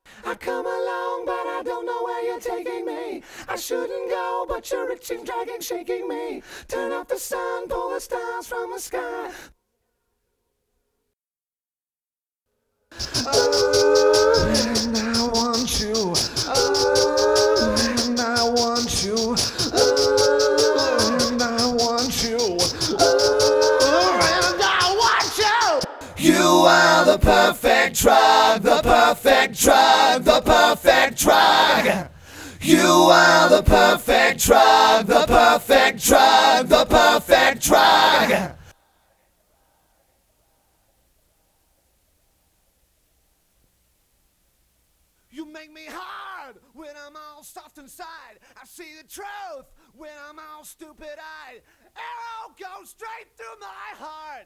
I come along, but I don't know where you're taking me. I shouldn't go, but you're itching, dragging, shaking me. Turn off the sun, pull the stars from the sky. Oh, and I want you. Oh, and I want you. Oh, and I want you. Oh, and I want you. You are the perfect drug, the perfect drug, the perfect drug. You are the perfect drug, the perfect drug, the perfect drug. You make me hard when I'm all soft inside. I see the truth when I'm all stupid-eyed. Arrow goes straight through my heart.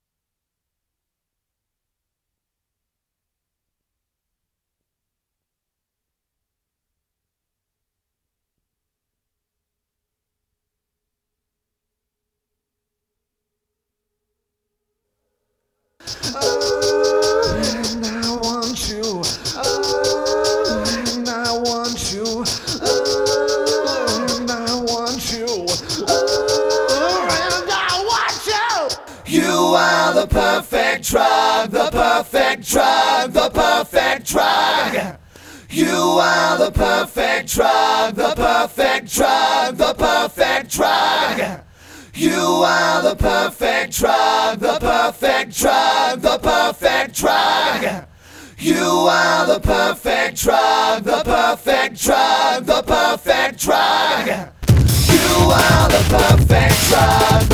Oh, and I want you. Oh, and I want you. Oh, and I want you. Oh, and I want you. You are the perfect drug, the perfect drug, the perfect drug. You are the perfect drug, the perfect drug, the perfect drug. You are the perfect drug, the perfect drug, the perfect drug. You are the perfect drug, the perfect drug, the perfect drug. You are the perfect drug.